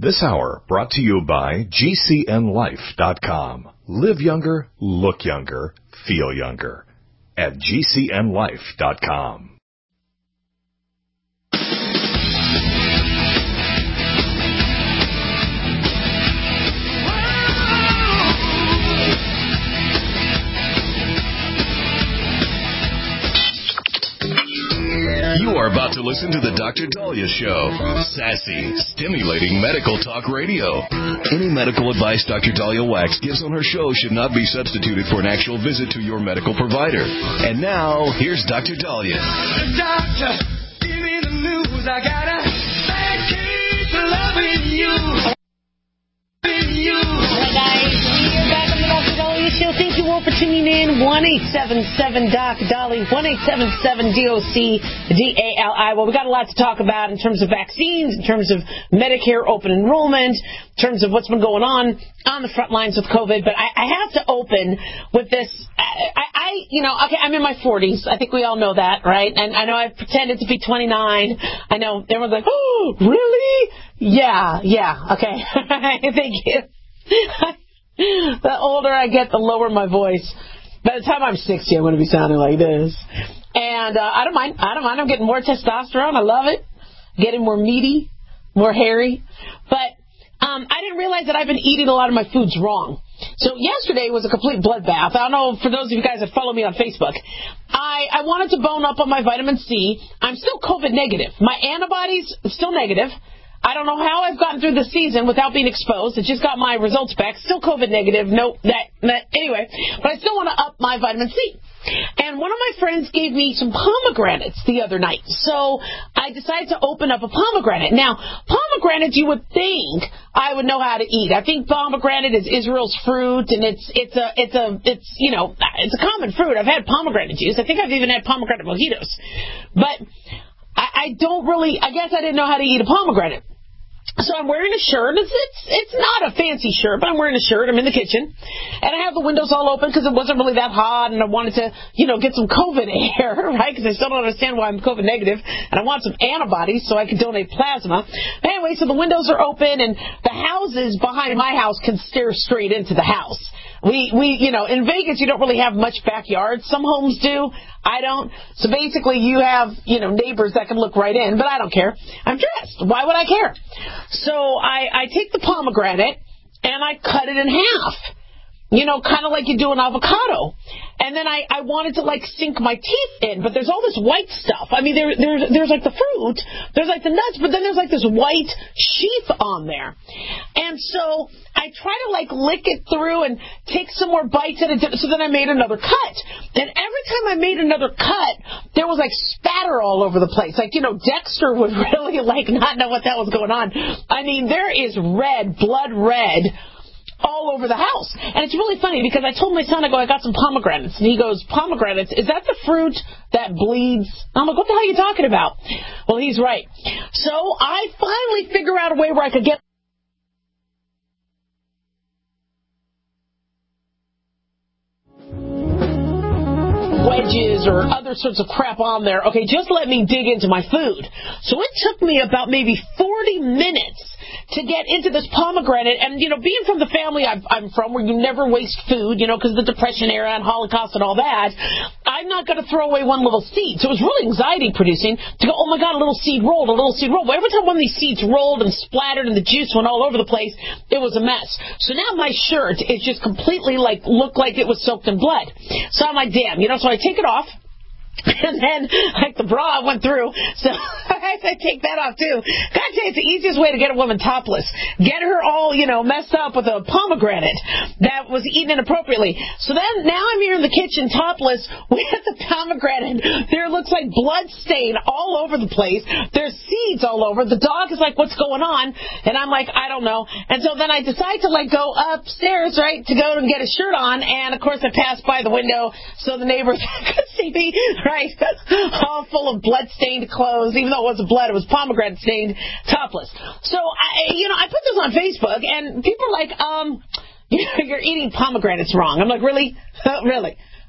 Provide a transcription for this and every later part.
This hour brought to you by GCNLife.com. Live younger, look younger, feel younger at GCNLife.com. You are about to listen to the Dr. Daliah Show. Sassy, stimulating medical talk radio. Any medical advice Dr. Daliah Wax gives on her show should not be substituted for an actual visit to your medical provider. And now, here's Dr. Daliah. Doctor, give me the news. I gotta keep loving you. Hey guys, we're back on the Dr. Daliah Show. Thank you all for tuning in. 1-877-DOC-DALI, 1-877-DOC-DALI. Well, we got a lot to talk about in terms of vaccines, in terms of Medicare open enrollment, in terms of what's been going on the front lines with COVID. But I have to open with this. Okay, I'm in my 40s. I think we all know that, right? And I know I've pretended to be 29. I know everyone's like, oh, really? Yeah, okay. Thank you. The older I get, the lower my voice. By the time I'm 60, I'm going to be sounding like this. And I don't mind. I'm getting more testosterone. I love it. Getting more meaty, more hairy. But I didn't realize that I've been eating a lot of my foods wrong. So yesterday was a complete bloodbath. I don't know, for those of you guys that follow me on Facebook, I wanted to bone up on my vitamin C. I'm still COVID negative. My antibodies still negative. I don't know how I've gotten through the season without being exposed. I just got my results back. Still COVID negative. Anyway, but I still want to up my vitamin C. And one of my friends gave me some pomegranates the other night. So I decided to open up a pomegranate. Now, pomegranates you would think I would know how to eat. I think pomegranate is Israel's fruit, and it's a common fruit. I've had pomegranate juice. I think I've even had pomegranate mojitos. But I don't really, I guess I didn't know how to eat a pomegranate. So I'm wearing a shirt. It's not a fancy shirt, but I'm wearing a shirt. I'm in the kitchen. And I have the windows all open because it wasn't really that hot, and I wanted to, get some COVID air, right? Because I still don't understand why I'm COVID negative, and I want some antibodies so I can donate plasma. Anyway, so the windows are open, and the houses behind my house can stare straight into the house. We in Vegas, you don't really have much backyard. Some homes do. I don't. So basically, you have, neighbors that can look right in, but I don't care. I'm dressed. Why would I care? So I take the pomegranate and I cut it in half. Kind of like you do an avocado. And then I wanted to, sink my teeth in, but there's all this white stuff. I mean, there's the fruit, there's the nuts, but then there's this white sheath on there. And so I try to, lick it through and take some more bites at it. So then I made another cut. And every time I made another cut, there was, spatter all over the place. Dexter would really, not know what that was going on. I mean, there is blood red, all over the house. And it's really funny because I told my son, I got some pomegranates. And he goes, pomegranates, is that the fruit that bleeds? I'm like, what the hell are you talking about? Well, he's right. So I finally figure out a way where I could get wedges or other sorts of crap on there. Okay, just let me dig into my food. So it took me about maybe 40 minutes to get into this pomegranate. And, being from the family I'm from, where you never waste food, because of the Depression era and Holocaust and all that, I'm not going to throw away one little seed. So it was really anxiety-producing to go, oh, my God, a little seed rolled. Well, every time one of these seeds rolled and splattered and the juice went all over the place, it was a mess. So now my shirt is just completely, looked like it was soaked in blood. So I'm like, damn, so I take it off. And then, the bra went through, so I had to take that off, too. Gotta tell you, it's the easiest way to get a woman topless. Get her all, messed up with a pomegranate that was eaten inappropriately. So then, now I'm here in the kitchen topless with the pomegranate. There looks like blood stain all over the place. There's seeds all over. The dog is like, what's going on? And I'm like, I don't know. And so then I decide to, go upstairs, right, to go and get a shirt on. And, of course, I passed by the window so the neighbors could see me. Right, all full of blood-stained clothes. Even though it wasn't blood, it was pomegranate-stained, topless. So, I put this on Facebook, and people are like, you're eating pomegranates wrong. I'm like, really? Really?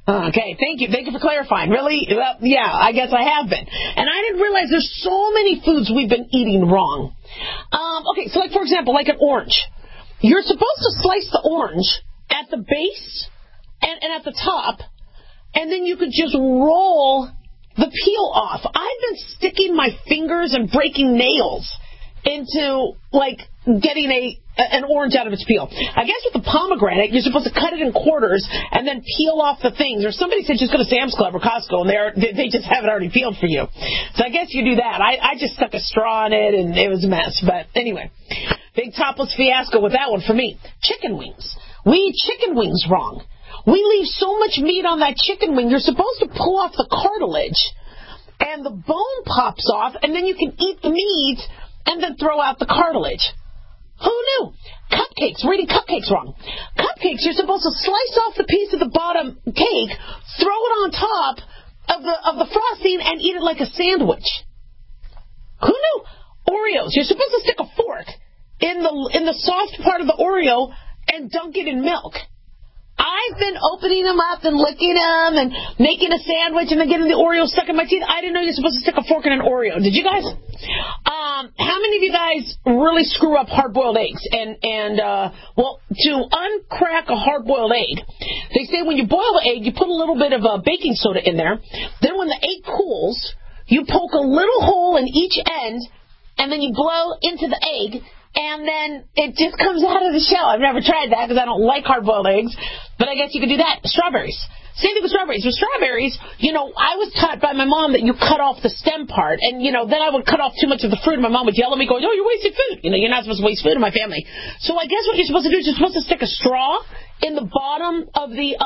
Okay, thank you. Thank you for clarifying. Really? Yeah, I guess I have been. And I didn't realize there's so many foods we've been eating wrong. Okay, so like, for example, like an orange. You're supposed to slice the orange at the base and at the top, and then you could just roll the peel off. I've been sticking my fingers and breaking nails into, like, getting an orange out of its peel. I guess with the pomegranate, you're supposed to cut it in quarters and then peel off the things. Or somebody said just go to Sam's Club or Costco, and they just have it already peeled for you. So I guess you do that. I just stuck a straw in it, and it was a mess. But anyway, big topless fiasco with that one for me. Chicken wings. We eat chicken wings wrong. We leave so much meat on that chicken wing, you're supposed to pull off the cartilage, and the bone pops off, and then you can eat the meat and then throw out the cartilage. Who knew? Cupcakes. We're eating cupcakes wrong. Cupcakes, you're supposed to slice off the piece of the bottom cake, throw it on top of the frosting, and eat it like a sandwich. Who knew? Oreos. You're supposed to stick a fork in the soft part of the Oreo and dunk it in milk. I've been opening them up and licking them and making a sandwich and then getting the Oreo stuck in my teeth. I didn't know you're supposed to stick a fork in an Oreo. Did you guys? How many of you guys really screw up hard-boiled eggs? Well, to uncrack a hard-boiled egg, they say when you boil the egg, you put a little bit of baking soda in there. Then when the egg cools, you poke a little hole in each end, and then you blow into the egg, and then it just comes out of the shell. I've never tried that because I don't like hard-boiled eggs, but I guess you could do that. Strawberries. Same thing with strawberries. With strawberries, I was taught by my mom that you cut off the stem part, and, then I would cut off too much of the fruit, and my mom would yell at me going, oh, you're wasting food. You're not supposed to waste food in my family. So I guess what you're supposed to do is you're supposed to stick a straw in the bottom of the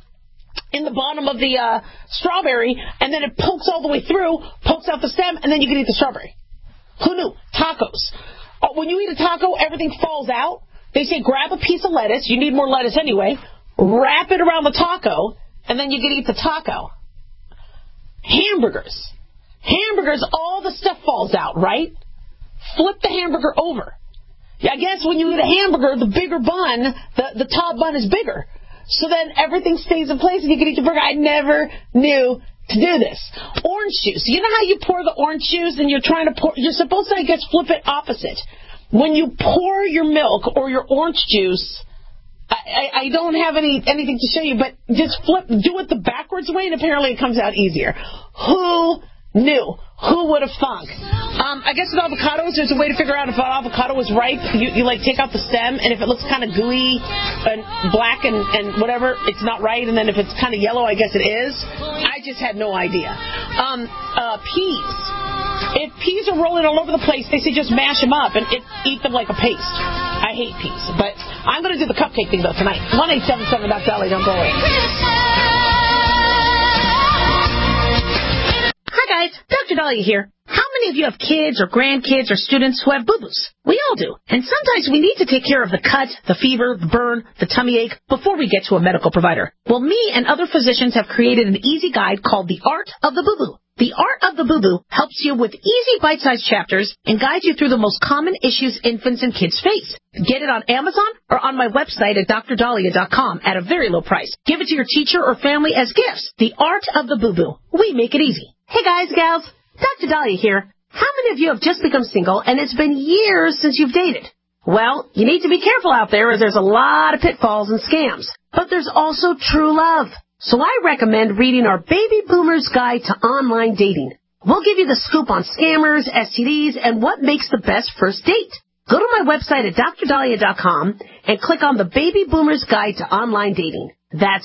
strawberry, and then it pokes all the way through, pokes out the stem, and then you can eat the strawberry. Who knew? Tacos. When you eat a taco, everything falls out. They say grab a piece of lettuce. You need more lettuce anyway. Wrap it around the taco, and then you can eat the taco. Hamburgers. Hamburgers, all the stuff falls out, right? Flip the hamburger over. I guess when you eat a hamburger, the bigger bun, the top bun is bigger. So then everything stays in place and you can eat the burger. I never knew to do this. Orange juice. You know how you pour the orange juice and you're supposed to, I guess, flip it opposite. When you pour your milk or your orange juice, I don't have anything to show you, but just do it the backwards way and apparently it comes out easier. Who knew? Who would have thunk? I guess with avocados, there's a way to figure out if an avocado is ripe. You take out the stem, and if it looks kind of gooey and black and whatever, it's not right. And then if it's kind of yellow, I guess it is. I just had no idea. Peas. If peas are rolling all over the place, they say just mash them up and eat them like a paste. I hate peas, but I'm going to do the cupcake thing, though, tonight. 1-877-DOC-DOLLY. Don't go away. Hi, guys. Dr. Dahlia here. How many of you have kids or grandkids or students who have boo-boos? We all do. And sometimes we need to take care of the cut, the fever, the burn, the tummy ache before we get to a medical provider. Well, me and other physicians have created an easy guide called The Art of the Boo-Boo. The Art of the Boo-Boo helps you with easy bite-sized chapters and guides you through the most common issues infants and kids face. Get it on Amazon or on my website at drdahlia.com at a very low price. Give it to your teacher or family as gifts. The Art of the Boo-Boo. We make it easy. Hey guys, gals, Dr. Dahlia here. How many of you have just become single and it's been years since you've dated? Well, you need to be careful out there as there's a lot of pitfalls and scams. But there's also true love. So I recommend reading our Baby Boomer's Guide to Online Dating. We'll give you the scoop on scammers, STDs, and what makes the best first date. Go to my website at drdahlia.com and click on the Baby Boomer's Guide to Online Dating. That's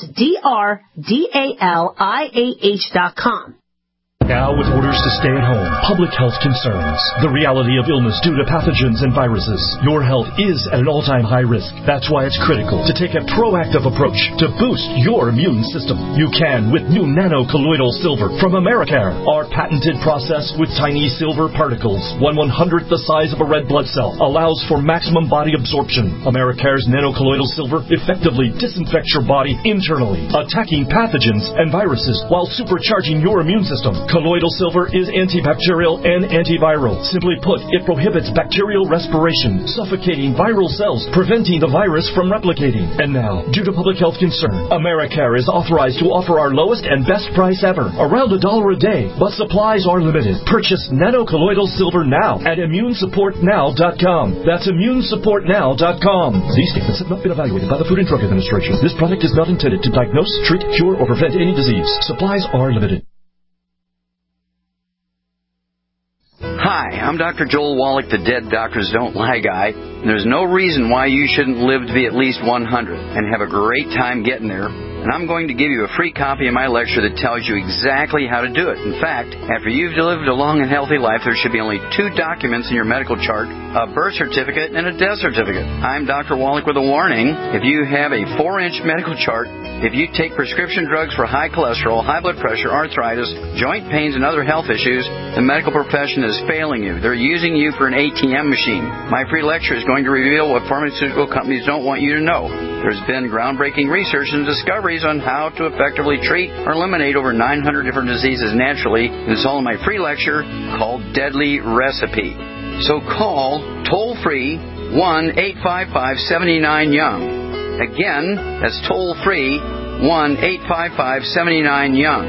DRDALIAH.com. Now, with orders to stay at home, public health concerns, the reality of illness due to pathogens and viruses, your health is at an all-time high risk. That's why it's critical to take a proactive approach to boost your immune system. You can with new nano-colloidal silver from Americare. Our patented process with tiny silver particles, 1/100th the size of a red blood cell, allows for maximum body absorption. Americare's nano-colloidal silver effectively disinfects your body internally, attacking pathogens and viruses while supercharging your immune system. Colloidal silver is antibacterial and antiviral. Simply put, it prohibits bacterial respiration, suffocating viral cells, preventing the virus from replicating. And now, due to public health concern, Americare is authorized to offer our lowest and best price ever, around $1 a day, but supplies are limited. Purchase nanocolloidal silver now at immunesupportnow.com. That's immunesupportnow.com. These statements have not been evaluated by the Food and Drug Administration. This product is not intended to diagnose, treat, cure, or prevent any disease. Supplies are limited. Hi, I'm Dr. Joel Wallach, the Dead Doctors Don't Lie guy. There's no reason why you shouldn't live to be at least 100 and have a great time getting there. And I'm going to give you a free copy of my lecture that tells you exactly how to do it. In fact, after you've lived a long and healthy life, there should be only 2 documents in your medical chart, a birth certificate and a death certificate. I'm Dr. Wallach with a warning. If you have a 4-inch medical chart, if you take prescription drugs for high cholesterol, high blood pressure, arthritis, joint pains, and other health issues, the medical profession is failing you. They're using you for an ATM machine. My free lecture is going to reveal what pharmaceutical companies don't want you to know. There's been groundbreaking research and discoveries on how to effectively treat or eliminate over 900 different diseases naturally. It's all in my free lecture called Deadly Recipe. So call toll-free 1-855-79-YOUNG. Again, that's toll-free 1-855-79-YOUNG.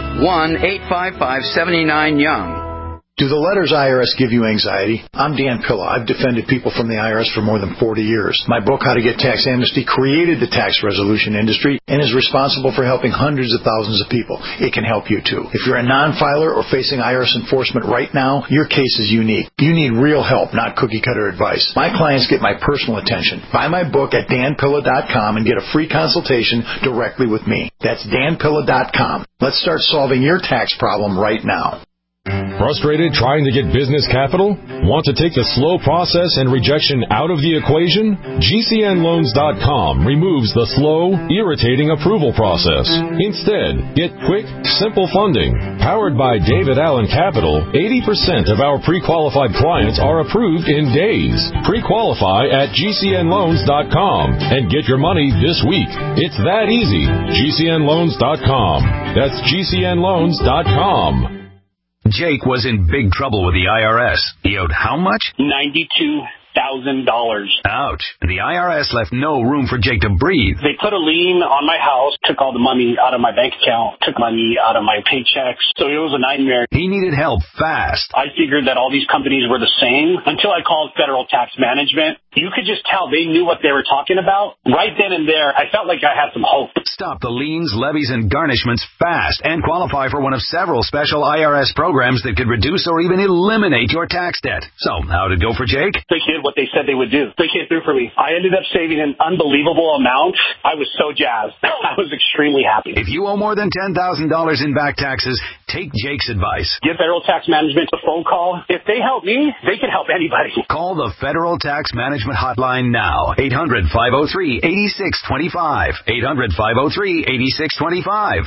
1-855-79-YOUNG. Do the letters IRS give you anxiety? I'm Dan Pilla. I've defended people from the IRS for more than 40 years. My book, How to Get Tax Amnesty, created the tax resolution industry and is responsible for helping hundreds of thousands of people. It can help you, too. If you're a non-filer or facing IRS enforcement right now, your case is unique. You need real help, not cookie-cutter advice. My clients get my personal attention. Buy my book at danpilla.com and get a free consultation directly with me. That's danpilla.com. Let's start solving your tax problem right now. Frustrated trying to get business capital? Want to take the slow process and rejection out of the equation? GCNloans.com removes the slow, irritating approval process. Instead, get quick, simple funding. Powered by David Allen Capital, 80% of our pre-qualified clients are approved in days. Pre-qualify at GCNloans.com and get your money this week. It's that easy. GCNloans.com. That's GCNloans.com. Jake was in big trouble with the IRS. He owed how much? $92,000. Ouch. The IRS left no room for Jake to breathe. They put a lien on my house, took all the money out of my bank account, took money out of my paychecks. So it was a nightmare. He needed help fast. I figured that all these companies were the same until I called Federal Tax Management. You could just tell they knew what they were talking about. Right then and there, I felt like I had some hope. Stop the liens, levies, and garnishments fast and qualify for one of several special IRS programs that could reduce or even eliminate your tax debt. So, how'd it go for Jake? They did what they said they would do. They came through for me. I ended up saving an unbelievable amount. I was so jazzed. I was extremely happy. If you owe more than $10,000 in back taxes, take Jake's advice. Give Federal Tax Management a phone call. If they help me, they can help anybody. Call the Federal Tax Management hotline now. 800-503-8625. 800-503-8625.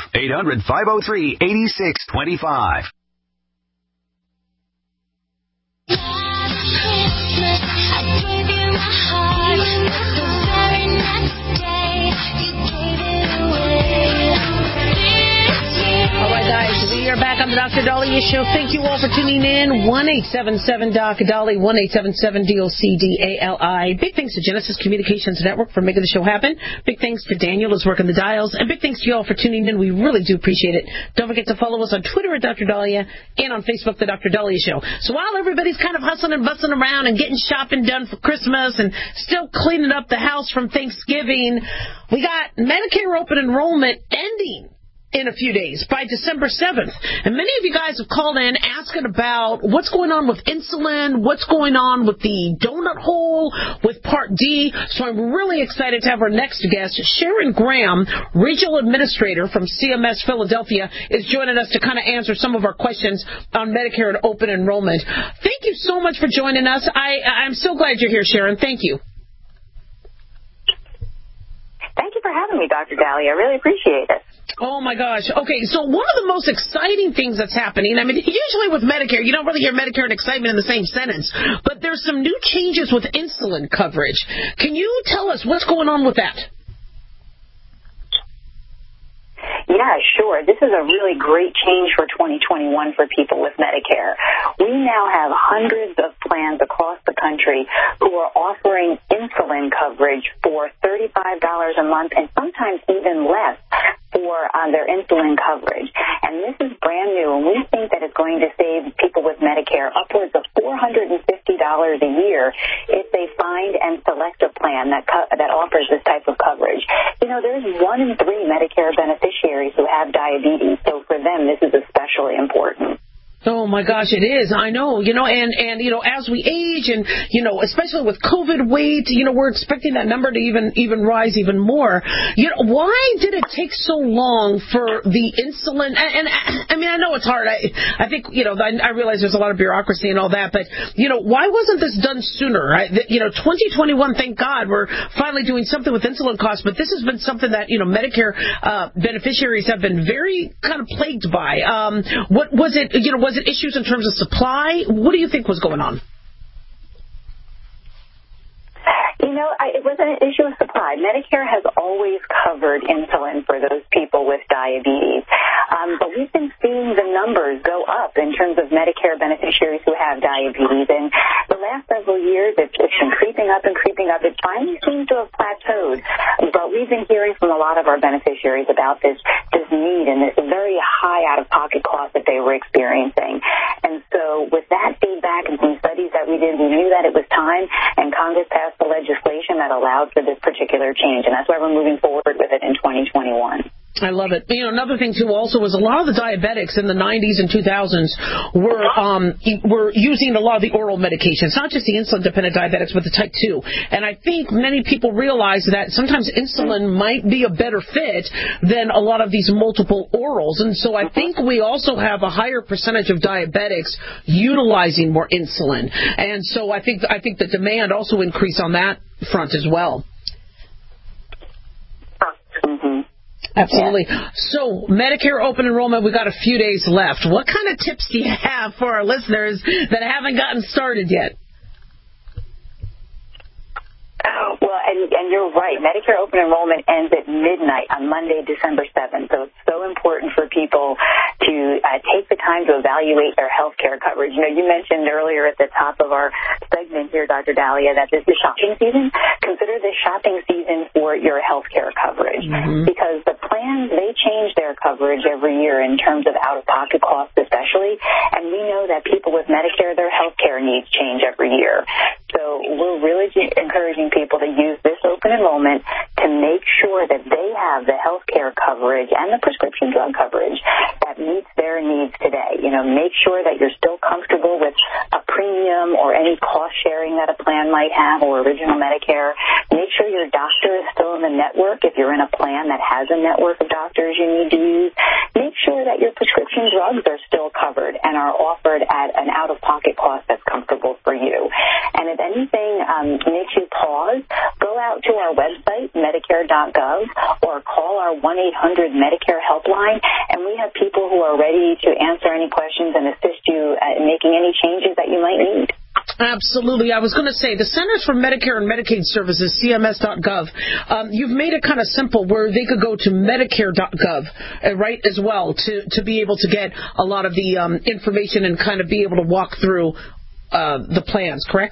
800-503-8625. All right, guys, we are back on the Dr. Daliah Show. Thank you all for tuning in. 1-877-DOC-DALI, 1-877-DOC-DALI. Big thanks to Genesis Communications Network for making the show happen. Big thanks to Daniel who's working the dials. And big thanks to you all for tuning in. We really do appreciate it. Don't forget to follow us on Twitter at Dr. Daliah and on Facebook, The Dr. Daliah Show. So while everybody's kind of hustling and bustling around and getting shopping done for Christmas and still cleaning up the house from Thanksgiving, we got Medicare open enrollment ending in a few days, by December 7th. And many of you guys have called in asking about what's going on with insulin, what's going on with the donut hole, with Part D. So I'm really excited to have our next guest, Sharon Graham, Regional Administrator from CMS Philadelphia, is joining us to kind of answer some of our questions on Medicare and open enrollment. Thank you so much for joining us. I'm so glad you're here, Sharon. Thank you. Thank you for having me, Dr. Daliah. I really appreciate it. Oh, my gosh. Okay, so one of the most exciting things that's happening, I mean, usually with Medicare, you don't really hear Medicare and excitement in the same sentence, but there's some new changes with insulin coverage. Can you tell us what's going on with that? Yeah, sure. This is a really great change for 2021 for people with Medicare. We now have hundreds of plans across the country who are offering insulin coverage for $35 a month and sometimes even less for their insulin coverage. And this is brand new, and we think that it's going to save people with Medicare upwards of $450 a year if they find and select a plan that offers this type of coverage. You know, there's 1 in 3 Medicare beneficiaries who have diabetes, so for them this is especially important. Oh my gosh, it is. I know, and as we age and, especially with COVID weight, we're expecting that number to even rise even more. Why did it take so long for the insulin? And I mean, I know it's hard. I think, I realize there's a lot of bureaucracy and all that, but, why wasn't this done sooner? Right? 2021, thank God, we're finally doing something with insulin costs, but this has been something that, Medicare beneficiaries have been very kind of plagued by. What was it, was it issues in terms of supply? What do you think was going on? It wasn't an issue of supply. Medicare has always covered insulin for those people with diabetes. But we've been seeing the numbers go up in terms of Medicare beneficiaries who have diabetes. And the last several years, it's been creeping up and creeping up. It finally seems to have plateaued. But we've been hearing from a lot of our beneficiaries about this need and this very high out-of-pocket cost that they were experiencing. And so with that feedback and some studies that we did, we knew that it was time, and Congress passed the legislation that allowed for this particular change, and that's why we're moving forward with it in 2021. I love it. Another thing, too, also was a lot of the diabetics in the 90s and 2000s were using a lot of the oral medications, not just the insulin-dependent diabetics, but the type 2. And I think many people realize that sometimes insulin might be a better fit than a lot of these multiple orals. And so I think we also have a higher percentage of diabetics utilizing more insulin. And so I think the demand also increased on that front as well. Absolutely. Yeah. So, Medicare open enrollment, we got a few days left. What kind of tips do you have for our listeners that haven't gotten started yet? Well, and you're right. Medicare open enrollment ends at midnight on Monday, December 7th. So it's so important for people to take the time to evaluate their health care coverage. You mentioned earlier at the top of our segment here, Dr. Dahlia, that this is shopping season. Consider this shopping season for your health care coverage because the plans, they change their coverage every year in terms of out-of-pocket costs especially. And we know that people with Medicare, their health care needs change every year. So we're really encouraging people to use this open enrollment to make sure that they have the health care coverage and the prescription drug coverage that meets their needs today. Make sure that you're still comfortable with a premium or any cost sharing that a plan might have or original Medicare. Make sure your doctor is still in the network if you're in a plan that has a network of doctors you need to use. Make sure that your prescription drugs are still covered and are offered at an out-of-pocket cost that's comfortable for you. And if anything makes you pause, go out to our website, Medicare.gov, or call our 1-800-Medicare helpline, and we have people who are ready to answer any questions and assist you in making any changes that you might need. Absolutely. I was going to say, the Centers for Medicare and Medicaid Services, CMS.gov, you've made it kind of simple where they could go to Medicare.gov, right, as well, to be able to get a lot of the information and kind of be able to walk through the plans, correct?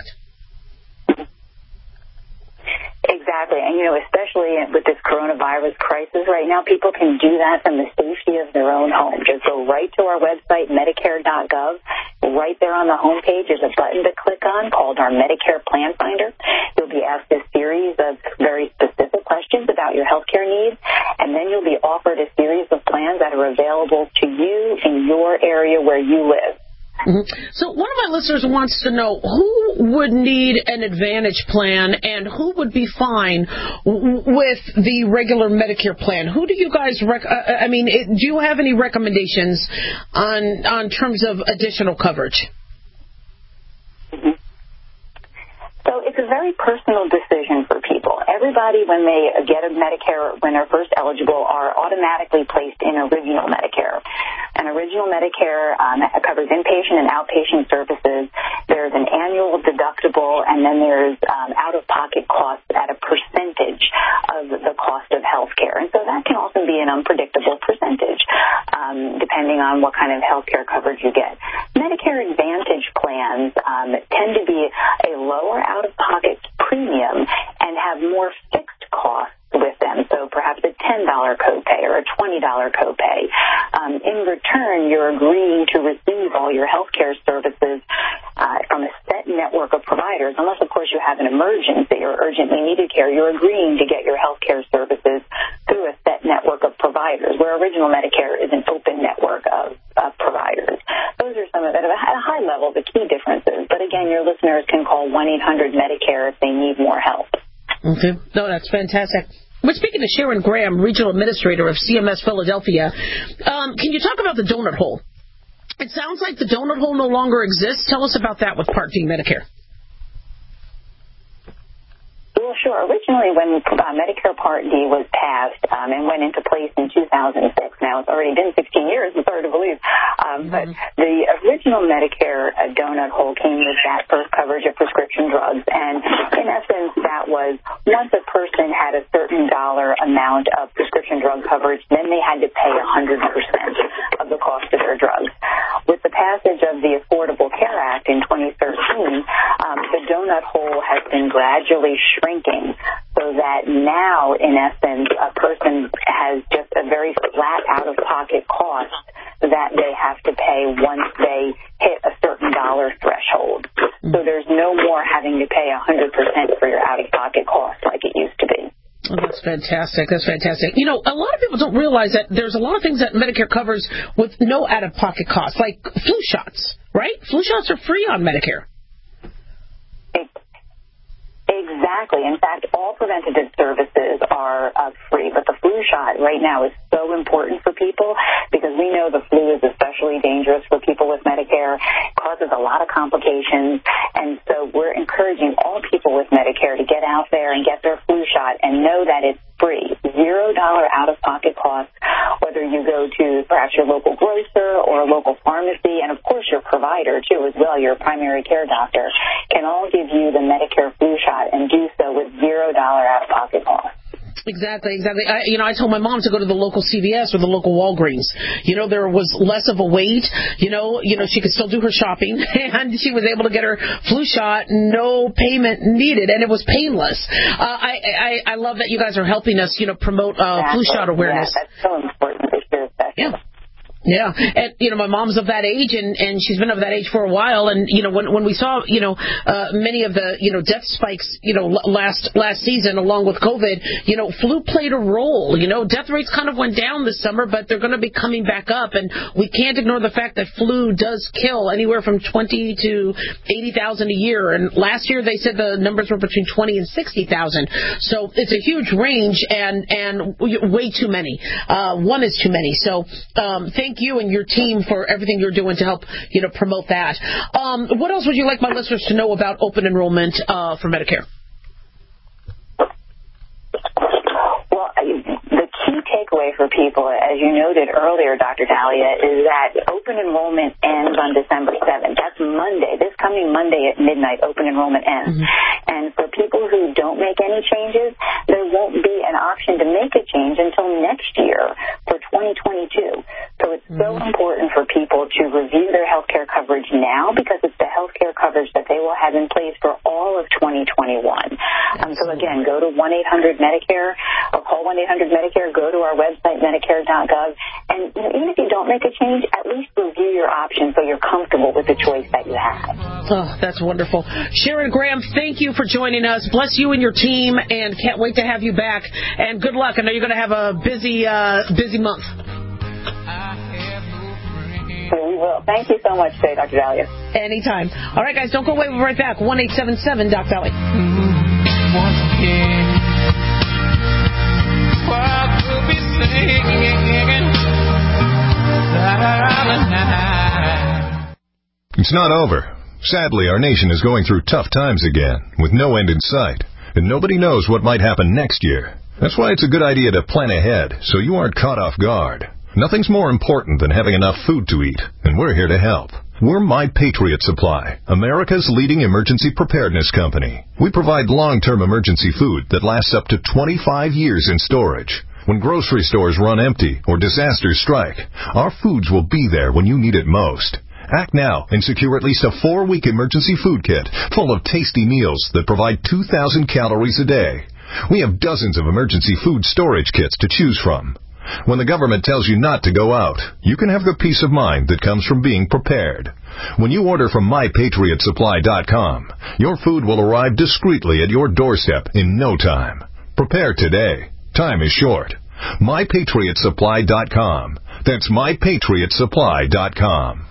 Exactly. And, especially with this coronavirus crisis right now, people can do that from the safety of their own home. Just go right to our website, Medicare.gov. Right there on the homepage is a button to click on called our Medicare Plan Finder. You'll be asked a series of very specific questions about your healthcare needs, and then you'll be offered a series of plans that are available to you in your area where you live. So one of my listeners wants to know who would need an Advantage plan and who would be fine with the regular Medicare plan. Who do you guys do you have any recommendations on terms of additional coverage? So it's a very personal decision for people. Everybody everybody, when they get a Medicare, when they're first eligible, are automatically placed in Original Medicare. And Original Medicare covers inpatient and outpatient services. There's an annual deductible, and then there's out-of-pocket costs at a percentage of the cost of health care. And so that can also be an unpredictable percentage, depending on what kind of health care coverage you get. Medicare Advantage plans tend to be a lower out-of-pocket premium and have more fixed costs with them, so perhaps a $10 copay or a $20 copay. In return, you're agreeing to receive all your health care services from a set network of providers, unless, of course, you have an emergency or urgently needed care. You're agreeing to get your health care services through a set network of providers, where Original Medicare is an open network of providers. Those are some of it. At a high level, the key differences. But again, your listeners can call 1-800-MEDICARE if they need more help. Okay. No, that's fantastic. We're speaking to Sharon Graham, Regional Administrator of CMS Philadelphia. Can you talk about the donut hole? It sounds like the donut hole no longer exists. Tell us about that with Part D Medicare. Well, sure. Originally, when Medicare Part D was passed and went into place in 2006, now it's already been 16 years, it's hard to believe, but the original Medicare donut hole came with that first coverage of prescription drugs, and in essence, that was once a person had a certain dollar amount of prescription drug coverage, then they had to pay 100% of the cost of their drugs. With the passage of the Affordable Care Act in 2013, the donut hole has been gradually shrinking, so that now, in essence, a person has just a very flat out-of-pocket cost that they have to pay once they hit a certain dollar threshold. So there's no more having to pay 100% for your out-of-pocket cost like it used to be. Oh, that's fantastic. That's fantastic. You know, a lot of people don't realize that there's a lot of things that Medicare covers with no out-of-pocket costs, like flu shots, right? Flu shots are free on Medicare. Exactly. In fact, all preventative services are free, but the flu shot right now is so important for people because we know the flu is especially dangerous for people with Medicare. It causes a lot of complications, and so we're encouraging all people with Medicare to get out there and get their flu shot and know that it's free, $0 out-of-pocket costs, whether you go to perhaps your local grocer or a local pharmacy, and of course your provider too as well, your primary care doctor, can all give you the Medicare flu shot and do so with $0 out-of-pocket costs. Exactly. I told my mom to go to the local CVS or the local Walgreens. There was less of a wait. She could still do her shopping, and she was able to get her flu shot, no payment needed, and it was painless. I love that you guys are helping us, promote flu shot awareness. Yeah, that's so important. Yeah, and my mom's of that age, and she's been of that age for a while. And when we saw many of the death spikes last season along with COVID, flu played a role. Death rates kind of went down this summer, but they're going to be coming back up, and we can't ignore the fact that flu does kill anywhere from 20 to 80,000 a year. And last year they said the numbers were between 20 and 60,000. So it's a huge range, and way too many. One is too many. So thank you and your team for everything you're doing to help, promote that. What else would you like my listeners to know about open enrollment for Medicare? Well, the key takeaway for people, as you noted earlier, Dr. Dahlia, is that open enrollment ends on December 7th. That's Monday. This coming Monday at midnight, open enrollment ends. Mm-hmm. And for people who don't make any changes, there won't be an option to make a change until next year for 2022. So it's so important for people to review their health care coverage now because it's the health care coverage that they will have in place for all of 2021. So again, go to 1-800-MEDICARE or call 1-800-MEDICARE, go to our website, Medicare.gov, and even if you don't make a change, at least review your options so you're comfortable with the choice that you have. Oh, that's wonderful. Sharon Graham, thank you for joining us. Bless you and your team, and can't wait to have you back. And good luck. I know you're going to have a busy month. We will. Thank you so much today, Dr. Dahlia. Anytime. All right, guys, don't go away. We'll be right back. 1-877-DOC-DALY. Once again, what will be singing? It's not over. Sadly, our nation is going through tough times again, with no end in sight. and nobody knows what might happen next year. That's why it's a good idea to plan ahead so you aren't caught off guard. Nothing's more important than having enough food to eat, and we're here to help. We're My Patriot Supply, America's leading emergency preparedness company. We provide long-term emergency food that lasts up to 25 years in storage. When grocery stores run empty or disasters strike, our foods will be there when you need it most. Act now and secure at least a 4-week emergency food kit full of tasty meals that provide 2,000 calories a day. We have dozens of emergency food storage kits to choose from. When the government tells you not to go out, you can have the peace of mind that comes from being prepared. When you order from MyPatriotSupply.com, your food will arrive discreetly at your doorstep in no time. Prepare today. Time is short. MyPatriotSupply.com. That's MyPatriotSupply.com.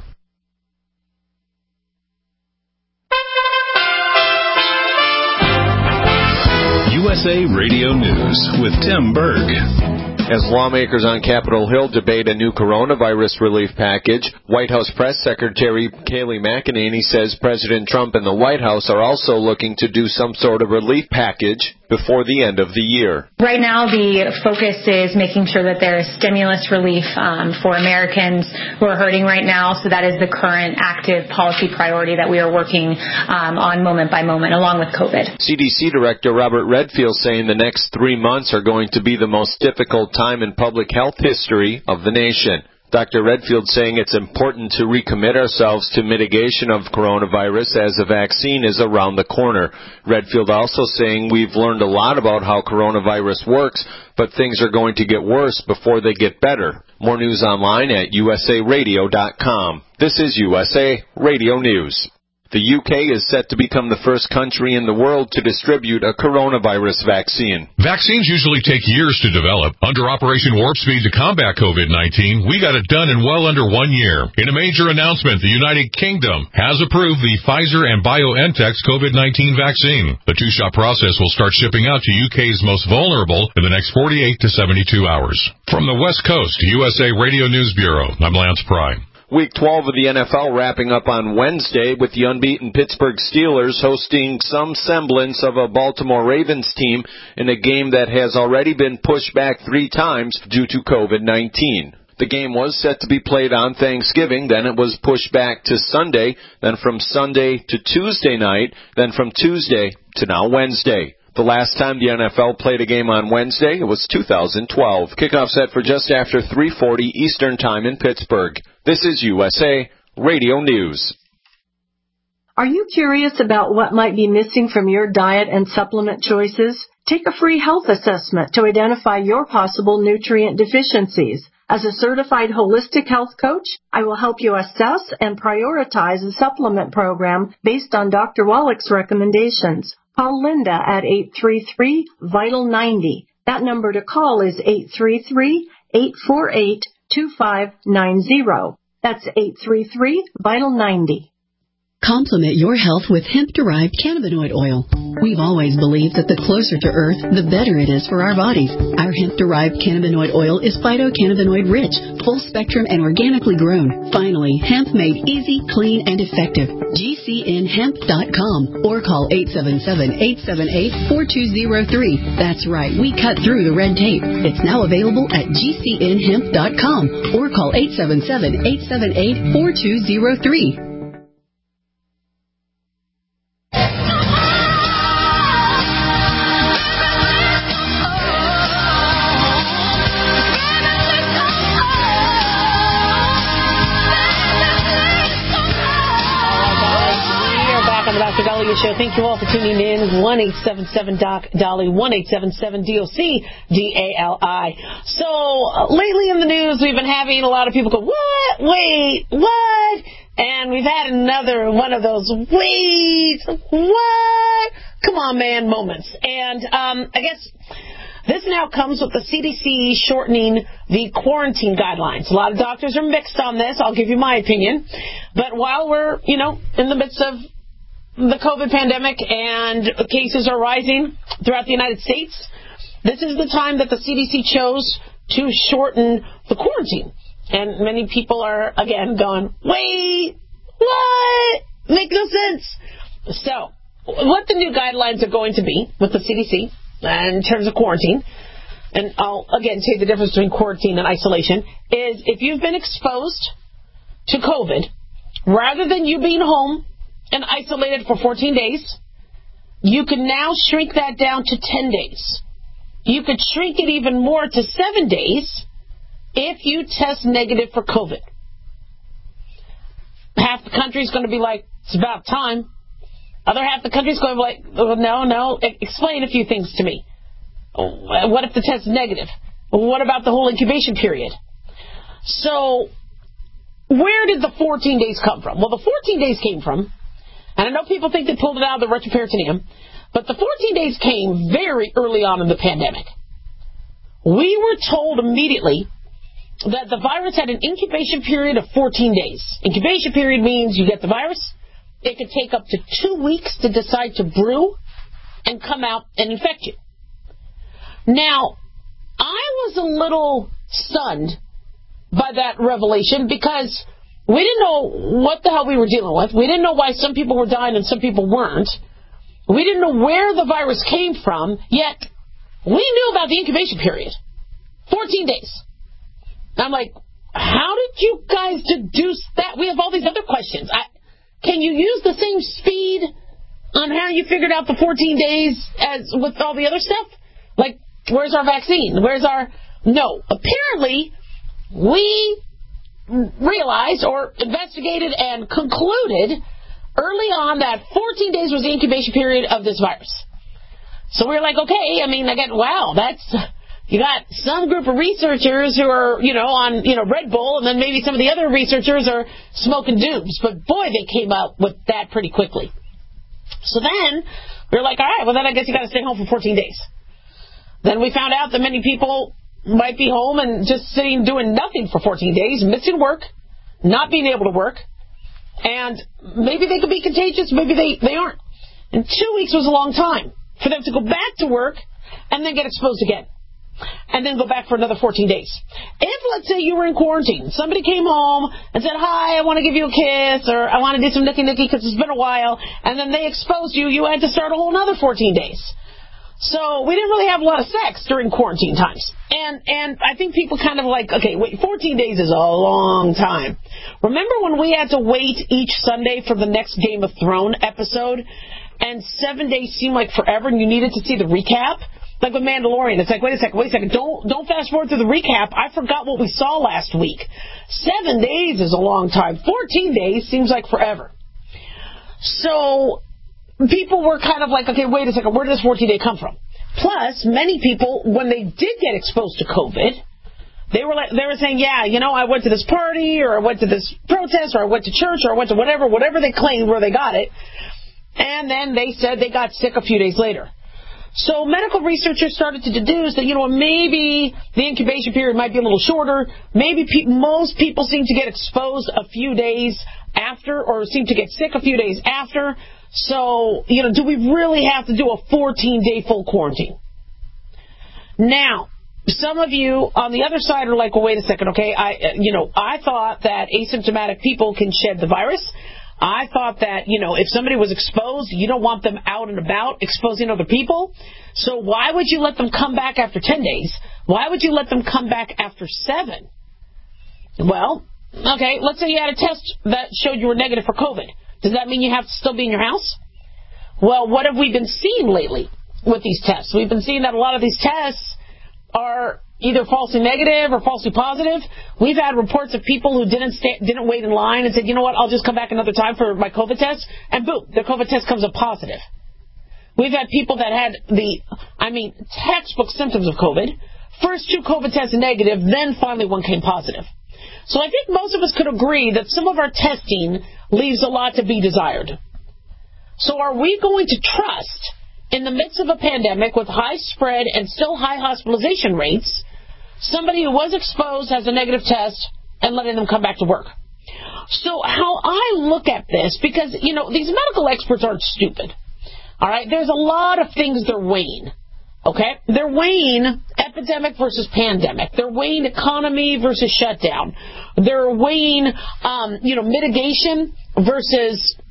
USA Radio News with Tim Berg. As lawmakers on Capitol Hill debate a new coronavirus relief package, White House Press Secretary Kayleigh McEnany says President Trump and the White House are also looking to do some sort of relief package before the end of the year. Right now, the focus is making sure that there is stimulus relief for Americans who are hurting right now. So that is the current active policy priority that we are working on moment by moment, along with COVID. CDC Director Robert Redfield saying the next 3 months are going to be the most difficult time in public health history of the nation. Dr. Redfield saying it's important to recommit ourselves to mitigation of coronavirus as a vaccine is around the corner. Redfield also saying we've learned a lot about how coronavirus works, but things are going to get worse before they get better. More news online at usaradio.com. This is USA Radio News. The UK is set to become the first country in the world to distribute a coronavirus vaccine. Vaccines usually take years to develop. Under Operation Warp Speed to combat COVID-19, we got it done in well under 1 year. In a major announcement, the United Kingdom has approved the Pfizer and BioNTech's COVID-19 vaccine. The two-shot process will start shipping out to UK's most vulnerable in the next 48 to 72 hours. From the West Coast, USA Radio News Bureau, I'm Lance Pry. Week 12 of the NFL wrapping up on Wednesday with the unbeaten Pittsburgh Steelers hosting some semblance of a Baltimore Ravens team in a game that has already been pushed back 3 times due to COVID-19. The game was set to be played on Thanksgiving, then it was pushed back to Sunday, then from Sunday to Tuesday night, then from Tuesday to now Wednesday. The last time the NFL played a game on Wednesday, it was 2012. Kickoff set for just after 3:40 Eastern Time in Pittsburgh. This is USA Radio News. Are you curious about what might be missing from your diet and supplement choices? Take a free health assessment to identify your possible nutrient deficiencies. As a certified holistic health coach, I will help you assess and prioritize a supplement program based on Dr. Wallach's recommendations. Call Linda at 833-VITAL-90. That number to call is 833-848-2590. That's 833-VITAL-90. Complement your health with hemp-derived cannabinoid oil. We've always believed that the closer to Earth, the better it is for our bodies. Our hemp-derived cannabinoid oil is phytocannabinoid-rich, full-spectrum, and organically grown. Finally, hemp made easy, clean, and effective. GCNhemp.com or call 877-878-4203. That's right, we cut through the red tape. It's now available at GCNhemp.com or call 877-878-4203. Show. Thank you all for tuning in. 1-877-DOC-DOLLY, 1-877-DOC-DALI. So, lately in the news, we've been having a lot of people go, what? Wait, what? And we've had another one of those, wait, what? Come on, man, moments. And I guess this now comes with the CDC shortening the quarantine guidelines. A lot of doctors are mixed on this. I'll give you my opinion. But while we're, in the midst of the COVID pandemic and cases are rising throughout the United States, this is the time that the CDC chose to shorten the quarantine. And many people are, again, going, wait, what? Make no sense. So, what the new guidelines are going to be with the CDC in terms of quarantine, and I'll again say the difference between quarantine and isolation, is if you've been exposed to COVID, rather than you being home and isolated for 14 days, you can now shrink that down to 10 days. You could shrink it even more to 7 days if you test negative for COVID. Half the country's going to be like, it's about time. Other half the country's going to be like, oh, no, explain a few things to me. What if the test is negative? What about the whole incubation period? So, where did the 14 days come from? Well, the 14 days came from, and I know people think they pulled it out of the retroperitoneum, but the 14 days came very early on in the pandemic. We were told immediately that the virus had an incubation period of 14 days. Incubation period means you get the virus. It could take up to 2 weeks to decide to brew and come out and infect you. Now, I was a little stunned by that revelation because we didn't know what the hell we were dealing with. We didn't know why some people were dying and some people weren't. We didn't know where the virus came from, yet we knew about the incubation period. 14 days. I'm like, how did you guys deduce that? We have all these other questions. Can you use the same speed on how you figured out the 14 days as with all the other stuff? Like, where's our vaccine? No. Apparently, we realized or investigated and concluded early on that 14 days was the incubation period of this virus. So we were like, okay, you got some group of researchers who are, on, Red Bull, and then maybe some of the other researchers are smoking dooms. But boy, they came out with that pretty quickly. So then we were like, all right, well then I guess you got to stay home for 14 days. Then we found out that many people might be home and just sitting doing nothing for 14 days, missing work, not being able to work, and maybe they could be contagious, maybe they aren't. And 2 weeks was a long time for them to go back to work and then get exposed again. And then go back for another 14 days. If, let's say, you were in quarantine, somebody came home and said, hi, I want to give you a kiss, or I want to do some nicky-nicky because it's been a while, and then they exposed you, you had to start a whole another 14 days. So we didn't really have a lot of sex during quarantine times. And I think people kind of like, okay, wait, 14 days is a long time. Remember when we had to wait each Sunday for the next Game of Thrones episode, and 7 days seemed like forever, and you needed to see the recap? Like with Mandalorian, it's like, wait a second, don't fast forward to the recap. I forgot what we saw last week. 7 days is a long time. 14 days seems like forever. So people were kind of like, okay, wait a second, where did this 14-day come from? Plus, many people, when they did get exposed to COVID, they were saying, yeah, I went to this party, or I went to this protest, or I went to church, or I went to whatever they claimed where they got it. And then they said they got sick a few days later. So medical researchers started to deduce that, maybe the incubation period might be a little shorter. Maybe most people seem to get exposed a few days after, or seem to get sick a few days after. So, do we really have to do a 14-day full quarantine? Now, some of you on the other side are like, well, wait a second, okay, I thought that asymptomatic people can shed the virus. I thought that, if somebody was exposed, you don't want them out and about exposing other people. So why would you let them come back after 10 days? Why would you let them come back after 7? Well, okay, let's say you had a test that showed you were negative for COVID. Does that mean you have to still be in your house? Well, what have we been seeing lately with these tests? We've been seeing that a lot of these tests are either falsely negative or falsely positive. We've had reports of people who didn't wait in line and said, you know what, I'll just come back another time for my COVID test, and boom, their COVID test comes up positive. We've had people that had textbook symptoms of COVID. First 2 COVID tests negative, then finally one came positive. So I think most of us could agree that some of our testing leaves a lot to be desired. So are we going to trust, in the midst of a pandemic with high spread and still high hospitalization rates, somebody who was exposed has a negative test and letting them come back to work? So how I look at this, because, these medical experts aren't stupid. All right? There's a lot of things they're weighing. Okay? They're weighing epidemic versus pandemic. They're weighing economy versus shutdown. They're weighing, mitigation versus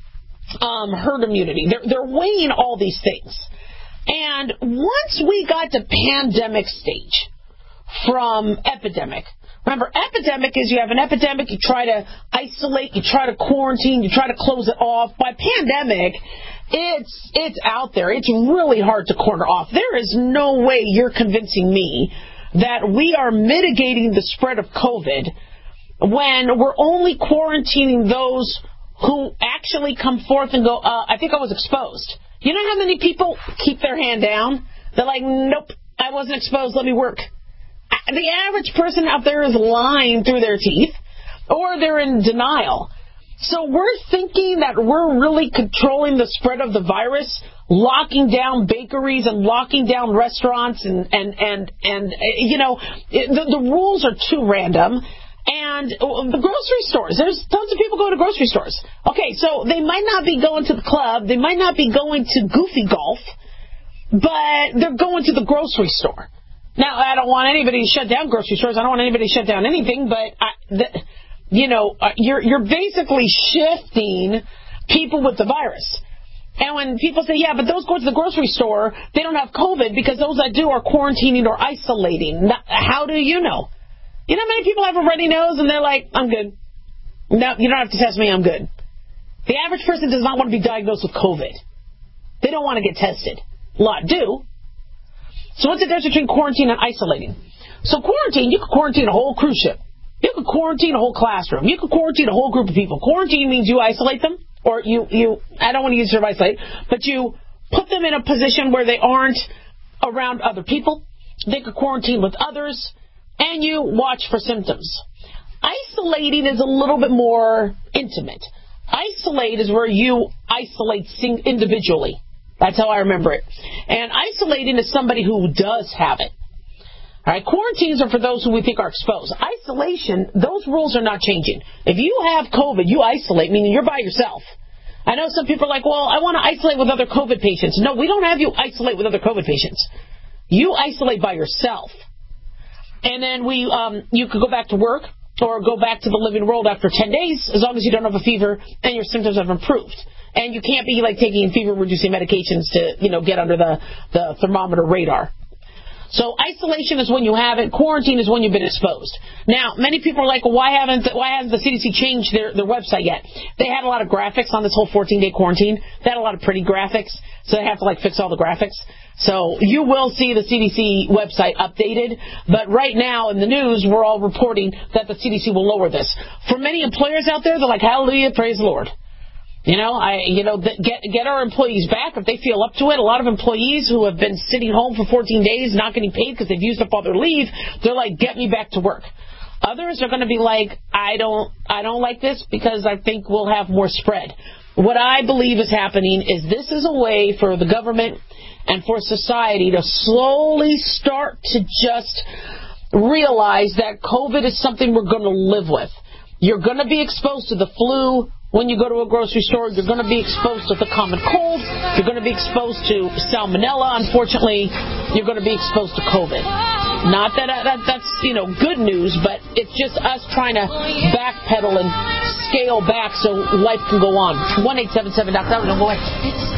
herd immunity. They're weighing all these things. And once we got to pandemic stage from epidemic, remember, epidemic is you have an epidemic, you try to isolate, you try to quarantine, you try to close it off. By pandemic, it's out there. It's really hard to corner off. There is no way you're convincing me that we are mitigating the spread of COVID when we're only quarantining those who actually come forth and go, I think I was exposed. You know how many people keep their hand down? They're like, nope, I wasn't exposed, let me work. The average person out there is lying through their teeth, or they're in denial. So we're thinking that we're really controlling the spread of the virus, locking down bakeries and locking down restaurants, and you know, the rules are too random. And the grocery stores, there's tons of people going to grocery stores. Okay, so they might not be going to the club, they might not be going to Goofy Golf, but they're going to the grocery store. Now, I don't want anybody to shut down grocery stores. I don't want anybody to shut down anything, but you're basically shifting people with the virus. And when people say, yeah, but those go to the grocery store, they don't have COVID because those that do are quarantining or isolating. How do you know? You know how many people have a runny nose and they're like, I'm good. No, you don't have to test me, I'm good. The average person does not want to be diagnosed with COVID. They don't want to get tested. A lot do. So what's the difference between quarantine and isolating? So quarantine, you could quarantine a whole cruise ship. You could quarantine a whole classroom. You could quarantine a whole group of people. Quarantine means you isolate them, or you I don't want to use the term isolate, but you put them in a position where they aren't around other people. They could quarantine with others, and you watch for symptoms. Isolating is a little bit more intimate. Isolate is where you isolate individually. That's how I remember it. And isolating is somebody who does have it. All right, quarantines are for those who we think are exposed. Isolation, those rules are not changing. If you have COVID, you isolate, meaning you're by yourself. I know some people are like, well, I want to isolate with other COVID patients. No, we don't have you isolate with other COVID patients. You isolate by yourself. And then you could go back to work or go back to the living world after 10 days, as long as you don't have a fever and your symptoms have improved. And you can't be like taking fever-reducing medications to, get under the thermometer radar. So isolation is when you have it. Quarantine is when you've been exposed. Now, many people are like, well, why hasn't the CDC changed their website yet? They had a lot of graphics on this whole 14-day quarantine. They had a lot of pretty graphics, so they have to fix all the graphics. So you will see the CDC website updated, but right now in the news, we're all reporting that the CDC will lower this. For many employers out there, they're like, hallelujah, praise the Lord. Get our employees back if they feel up to it. A lot of employees who have been sitting home for 14 days not getting paid because they've used up all their leave, they're like, get me back to work. Others are going to be like, I don't like this because I think we'll have more spread. What I believe is happening is this is a way for the government and for society to slowly start to just realize that COVID is something we're going to live with. You're going to be exposed to the flu when you go to a grocery store. You're going to be exposed to the common cold. You're going to be exposed to salmonella. Unfortunately, you're going to be exposed to COVID. Not that that's good news, but it's just us trying to backpedal and scale back so life can go on. 1-877-DOC. Don't go away.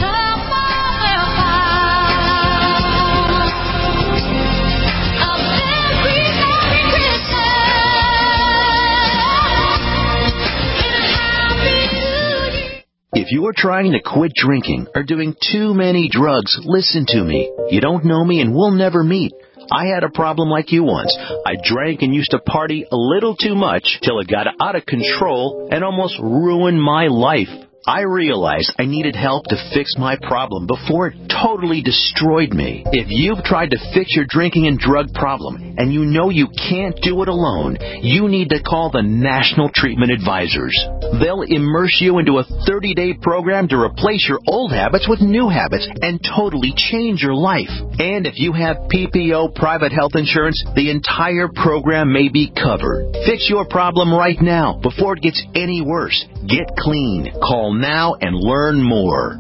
If you are trying to quit drinking or doing too many drugs, listen to me. You don't know me and we'll never meet. I had a problem like you once. I drank and used to party a little too much till it got out of control and almost ruined my life. I realized I needed help to fix my problem before it totally destroyed me. If you've tried to fix your drinking and drug problem and you know you can't do it alone, you need to call the National Treatment Advisors. They'll immerse you into a 30-day program to replace your old habits with new habits and totally change your life. And if you have PPO private health insurance, the entire program may be covered. Fix your problem right now before it gets any worse. Get clean. Call now and learn more.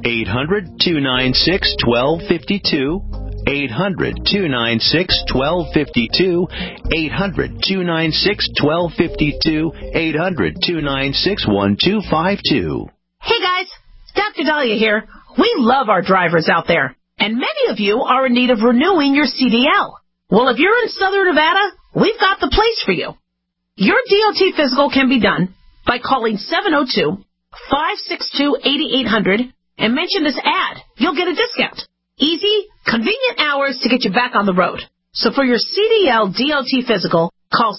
800-296-1252. 800-296-1252. 800-296-1252. 800-296-1252. Hey guys, Dr. Dr. Dahlia here. We love our drivers out there, and many of you are in need of renewing your CDL. Well, if you're in Southern Nevada, we've got the place for you. Your DOT physical can be done by calling 702-562-8800 and mention this ad. You'll get a discount. Easy, convenient hours to get you back on the road. So for your CDL DOT physical, call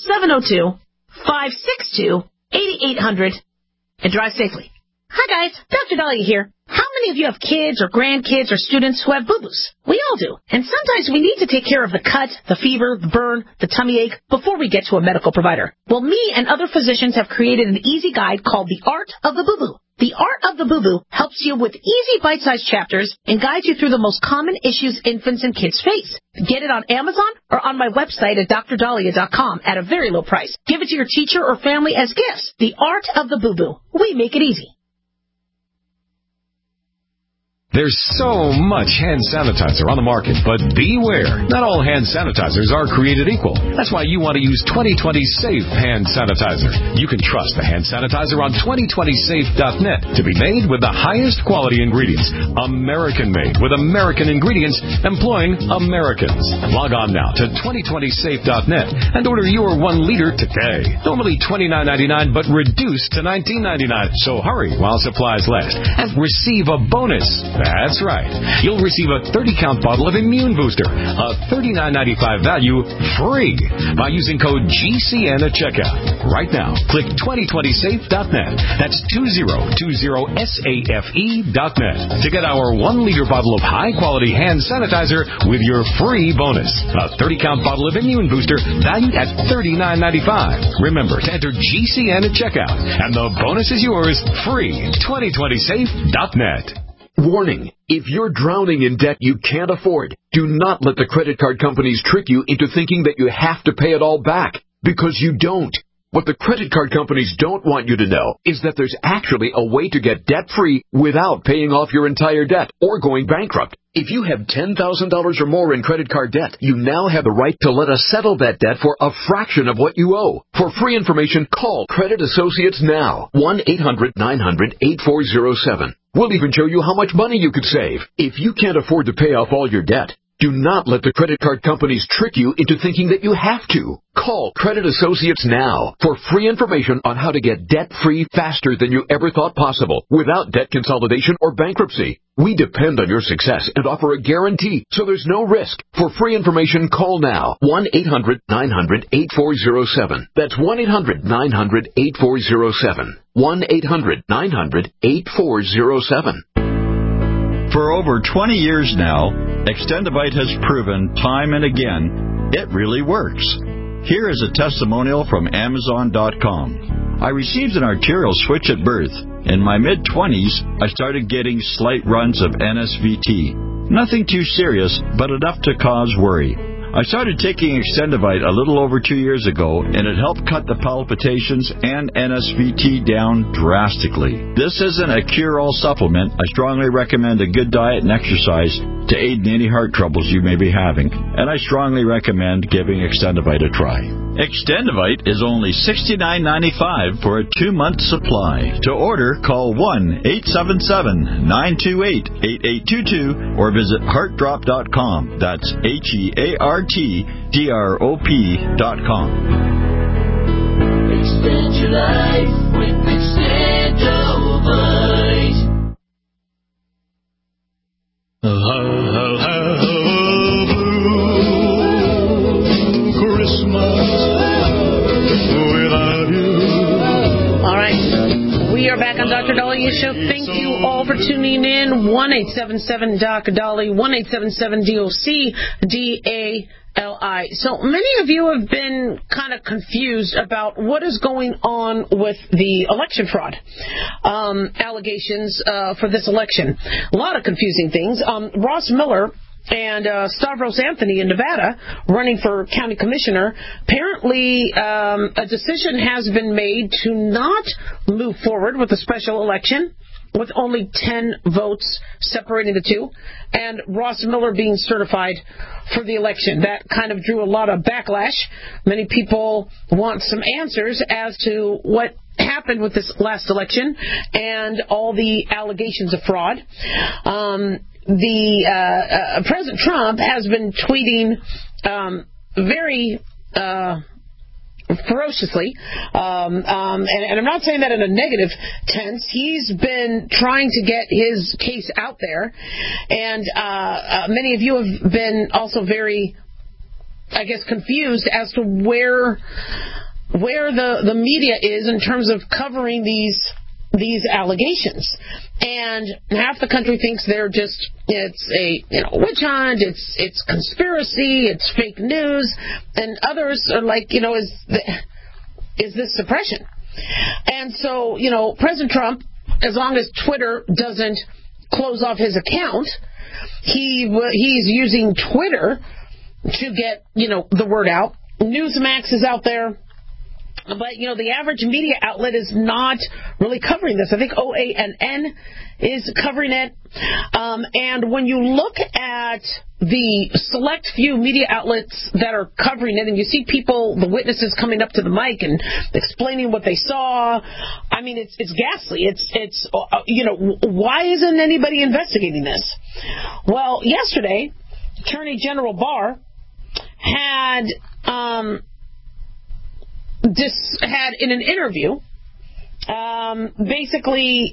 702-562-8800 and drive safely. Hi guys, Dr. Dahlia here. How many of you have kids or grandkids or students who have boo-boos? We all do. And sometimes we need to take care of the cut, the fever, the burn, the tummy ache before we get to a medical provider. Well, me and other physicians have created an easy guide called The Art of the Boo-Boo. The Art of the Boo-Boo helps you with easy bite-sized chapters and guides you through the most common issues infants and kids face. Get it on Amazon or on my website at drdahlia.com at a very low price. Give it to your teacher or family as gifts. The Art of the Boo-Boo. We make it easy. There's so much hand sanitizer on the market, but beware. Not all hand sanitizers are created equal. That's why you want to use 2020 Safe Hand Sanitizer. You can trust the hand sanitizer on 2020safe.net to be made with the highest quality ingredients. American-made with American ingredients employing Americans. Log on now to 2020safe.net and order your 1 liter today. Normally $29.99, but reduced to $19.99. So hurry while supplies last and receive a bonus. That's right. You'll receive a 30-count bottle of Immune Booster, a $39.95 value, free by using code GCN at checkout. Right now, click 2020safe.net. That's 2020safe.net to get our 1-liter bottle of high-quality hand sanitizer with your free bonus. A 30-count bottle of Immune Booster valued at $39.95. Remember to enter GCN at checkout, and the bonus is yours free. 2020safe.net. Warning, if you're drowning in debt you can't afford, do not let the credit card companies trick you into thinking that you have to pay it all back, because you don't. What the credit card companies don't want you to know is that there's actually a way to get debt-free without paying off your entire debt or going bankrupt. If you have $10,000 or more in credit card debt, you now have the right to let us settle that debt for a fraction of what you owe. For free information, call Credit Associates now. 1-800-900-8407. We'll even show you how much money you could save. If you can't afford to pay off all your debt, do not let the credit card companies trick you into thinking that you have to. Call Credit Associates now for free information on how to get debt-free faster than you ever thought possible without debt consolidation or bankruptcy. We depend on your success and offer a guarantee, so there's no risk. For free information, call now. 1-800-900-8407. That's 1-800-900-8407. 1-800-900-8407. For over 20 years now, Extendivite has proven time and again it really works. Here is a testimonial from Amazon.com. I received an arterial switch at birth. In my mid-20s, I started getting slight runs of NSVT. Nothing too serious, but enough to cause worry. I started taking Extendivite a little over 2 years ago, and it helped cut the palpitations and NSVT down drastically. This isn't a cure-all supplement. I strongly recommend a good diet and exercise to aid in any heart troubles you may be having, and I strongly recommend giving Extendivite a try. Extendivite is only $69.95 for a 2-month supply. To order, call 1-877-928-8822 or visit heartdrop.com. That's HEARTDROP.com. Extend your life with Extendivite. We are back on Dr. Dahlia Show. Thank you all for tuning in. 1-877-DOC-DALI, 1-877-DOC-DALI. So many of you have been kind of confused about what is going on with the election fraud allegations for this election. A lot of confusing things. Ross Miller and Stavros Anthony in Nevada, running for county commissioner, apparently a decision has been made to not move forward with a special election with only 10 votes separating the two, and Ross Miller being certified for the election. That kind of drew a lot of backlash. Many people want some answers as to what happened with this last election and all the allegations of fraud. President Trump has been tweeting very ferociously, and I'm not saying that in a negative tense. He's been trying to get his case out there, and many of you have been also very, I guess, confused as to where the media is in terms of covering these allegations. And half the country thinks it's a witch hunt, it's conspiracy, it's fake news, and others are like, is this suppression? And so, President Trump, as long as Twitter doesn't close off his account, he's using Twitter to get, the word out. Newsmax is out there. But, the average media outlet is not really covering this. I think OANN is covering it. And when you look at the select few media outlets that are covering it, and you see people, the witnesses coming up to the mic and explaining what they saw, I mean, it's ghastly. It's why isn't anybody investigating this? Well, yesterday, Attorney General Barr had in an interview, basically,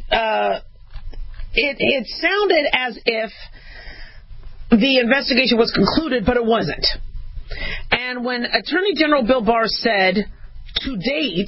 it sounded as if the investigation was concluded, but it wasn't. And when Attorney General Bill Barr said to date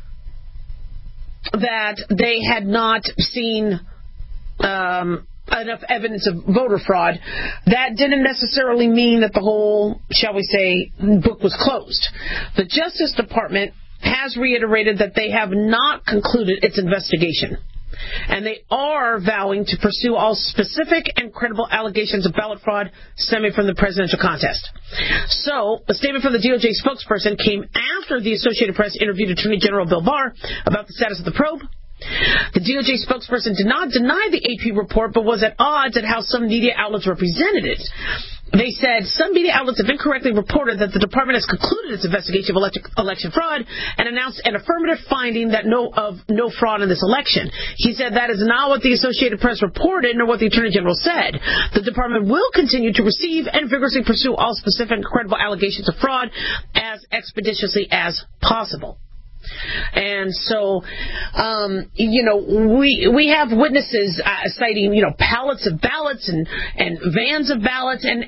that they had not seen enough evidence of voter fraud, that didn't necessarily mean that the whole, shall we say, book was closed. The Justice Department has reiterated that they have not concluded its investigation, and they are vowing to pursue all specific and credible allegations of ballot fraud stemming from the presidential contest. So, a statement from the DOJ spokesperson came after the Associated Press interviewed Attorney General Bill Barr about the status of the probe. The DOJ spokesperson did not deny the AP report, but was at odds at how some media outlets represented it. They said some media outlets have incorrectly reported that the department has concluded its investigation of election fraud and announced an affirmative finding that no fraud in this election. He said that is not what the Associated Press reported nor what the Attorney General said. The department will continue to receive and vigorously pursue all specific and credible allegations of fraud as expeditiously as possible. And so, we have witnesses citing, pallets of ballots and vans of ballots, and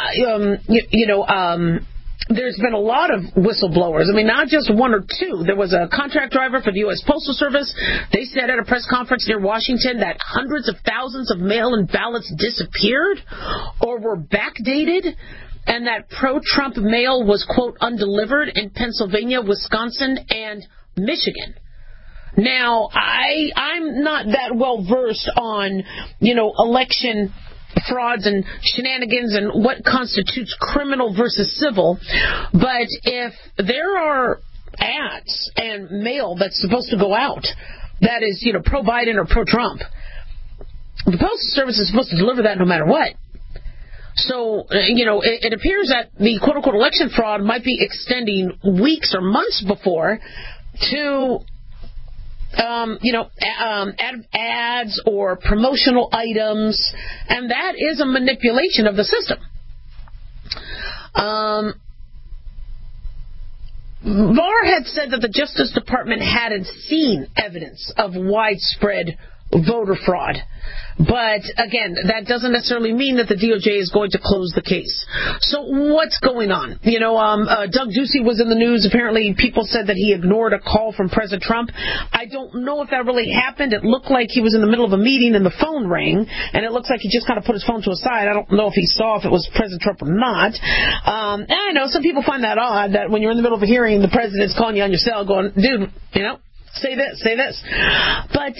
there's been a lot of whistleblowers. I mean, not just one or two. There was a contract driver for the U.S. Postal Service. They said at a press conference near Washington that hundreds of thousands of mail-in ballots disappeared or were backdated, and that pro-Trump mail was, quote, undelivered in Pennsylvania, Wisconsin, and Michigan. Now, I'm not that well versed on, election frauds and shenanigans and what constitutes criminal versus civil, but if there are ads and mail that's supposed to go out that is, pro-Biden or pro-Trump, the Postal Service is supposed to deliver that no matter what. So, it appears that the quote-unquote election fraud might be extending weeks or months before to, ads or promotional items, and that is a manipulation of the system. Barr had said that the Justice Department hadn't seen evidence of widespread voter fraud. But, again, that doesn't necessarily mean that the DOJ is going to close the case. So what's going on? Doug Ducey was in the news. Apparently people said that he ignored a call from President Trump. I don't know if that really happened. It looked like he was in the middle of a meeting and the phone rang, and it looks like he just kind of put his phone to a side. I don't know if he saw if it was President Trump or not. And I know some people find that odd, that when you're in the middle of a hearing, the president's calling you on your cell going, dude, say this. But,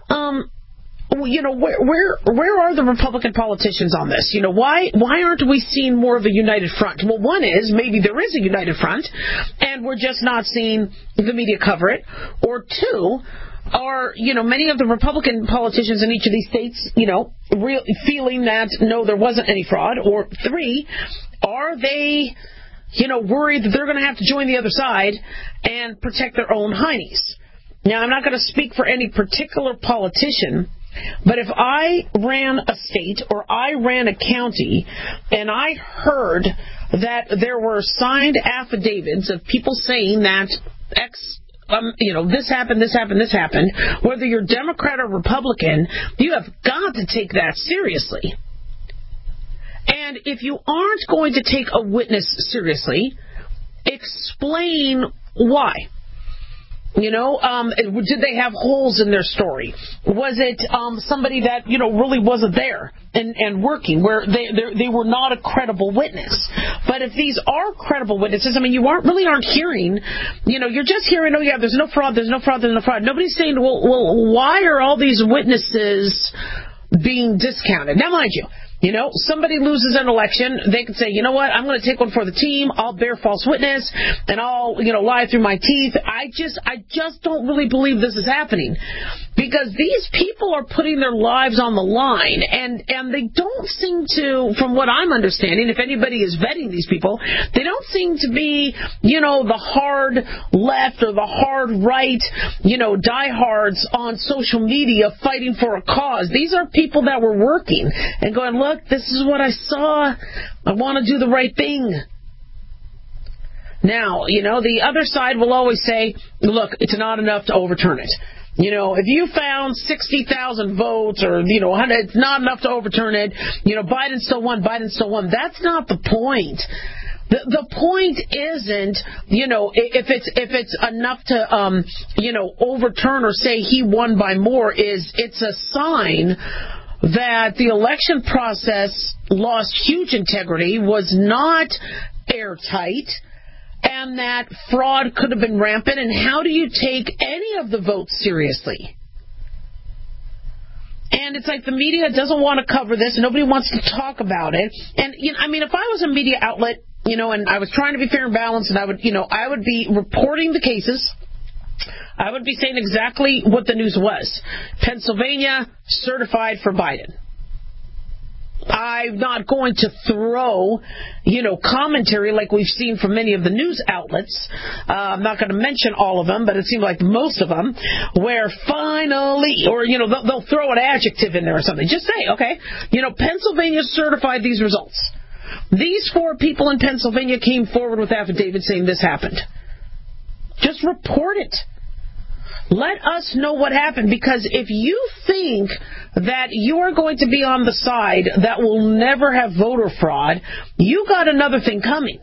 where are the Republican politicians on this? Why aren't we seeing more of a united front? Well, one is maybe there is a united front, and we're just not seeing the media cover it. Or two, are, many of the Republican politicians in each of these states, feeling that, no, there wasn't any fraud? Or 3, are they, worried that they're going to have to join the other side and protect their own heinies? Now, I'm not going to speak for any particular politician, but if I ran a state or I ran a county and I heard that there were signed affidavits of people saying that this happened, whether you're Democrat or Republican, you have got to take that seriously. And if you aren't going to take a witness seriously, explain why. Did they have holes in their story? Was it somebody that really wasn't there and working, where they were not a credible witness? But if these are credible witnesses, you aren't hearing, you're just hearing, oh yeah, there's no fraud. Nobody's saying, well, why are all these witnesses being discounted? Now, mind you, somebody loses an election, they can say, you know what, I'm going to take one for the team, I'll bear false witness, and I'll, lie through my teeth. I just don't really believe this is happening, because these people are putting their lives on the line, and they don't seem to, from what I'm understanding, if anybody is vetting these people, they don't seem to be, the hard left or the hard right, diehards on social media fighting for a cause. These are people that were working and going, look, this is what I saw. I want to do the right thing. Now, the other side will always say, look, it's not enough to overturn it. If you found 60,000 votes or, it's not enough to overturn it, Biden still won. That's not the point. The point isn't, if it's enough to, overturn or say he won by more. It's a sign that the election process lost huge integrity, was not airtight, and that fraud could have been rampant. And how do you take any of the votes seriously? And it's like the media doesn't want to cover this. Nobody wants to talk about it. And, if I was a media outlet, and I was trying to be fair and balanced, and I would be reporting the cases. I would be saying exactly what the news was. Pennsylvania, certified for Biden. I'm not going to throw, commentary like we've seen from many of the news outlets. I'm not going to mention all of them, but it seems like most of them, where finally, or, they'll throw an adjective in there or something. Just say, okay, Pennsylvania certified these results. These 4 people in Pennsylvania came forward with affidavits saying this happened. Just report it. Let us know what happened, because if you think that you are going to be on the side that will never have voter fraud, you got another thing coming.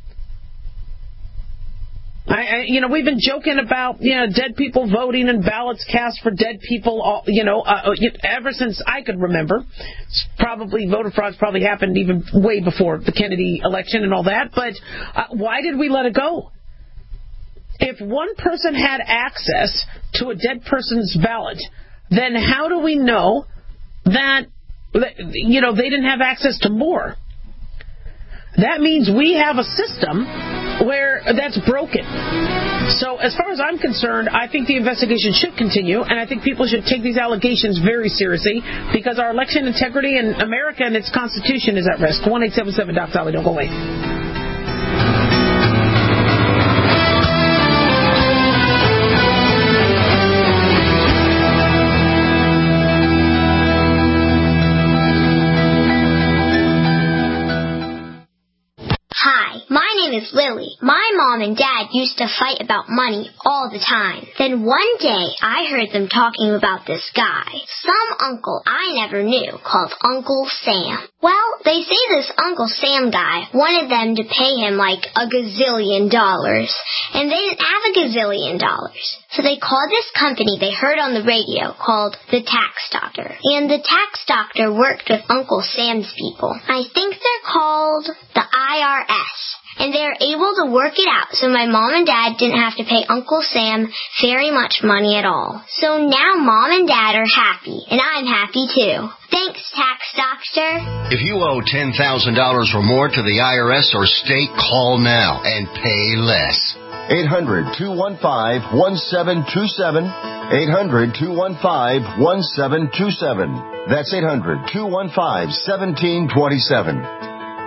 We've been joking about, dead people voting and ballots cast for dead people, ever since I could remember. Voter fraud's probably happened even way before the Kennedy election and all that, but why did we let it go? If one person had access to a dead person's ballot, then how do we know that, they didn't have access to more? That means we have a system where that's broken. So as far as I'm concerned, I think the investigation should continue, and I think people should take these allegations very seriously, because our election integrity in America and its Constitution is at risk. 1-877-DOC-DOLLY. Don't go away. Is Lily. My mom and dad used to fight about money all the time. Then one day, I heard them talking about this guy, some uncle I never knew, called Uncle Sam. Well, they say this Uncle Sam guy wanted them to pay him like $1 gazillion, and they didn't have $1 gazillion. So they called this company they heard on the radio called the Tax Doctor. And the Tax Doctor worked with Uncle Sam's people. I think they're called the IRS. And they were able to work it out so my mom and dad didn't have to pay Uncle Sam very much money at all. So now mom and dad are happy, and I'm happy too. Thanks, Tax Doctor. If you owe $10,000 or more to the IRS or state, call now and pay less. 800-215-1727. 800-215-1727. That's 800-215-1727.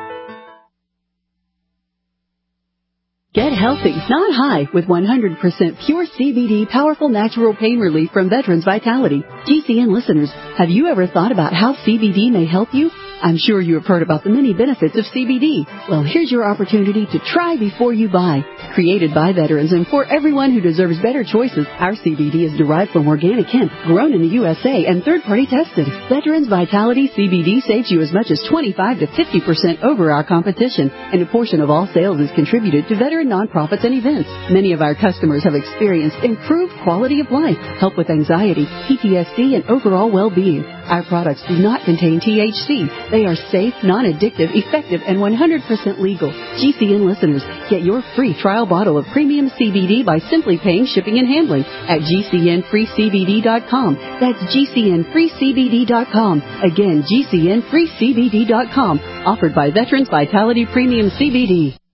Get healthy, not high, with 100% pure CBD powerful natural pain relief from Veterans Vitality. GCN listeners, have you ever thought about how CBD may help you? I'm sure you have heard about the many benefits of CBD. Well, here's your opportunity to try before you buy. Created by veterans and for everyone who deserves better choices, our CBD is derived from organic hemp, grown in the USA, and third-party tested. Veterans Vitality CBD saves you as much as 25 to 50% over our competition, and a portion of all sales is contributed to veteran nonprofits and events. Many of our customers have experienced improved quality of life, help with anxiety, PTSD, and overall well-being. Our products do not contain THC. They are safe, non-addictive, effective, and 100% legal. GCN listeners, get your free trial bottle of premium CBD by simply paying shipping and handling at GCNFreeCBD.com. That's GCNFreeCBD.com. Again, GCNFreeCBD.com. Offered by Veterans Vitality Premium CBD.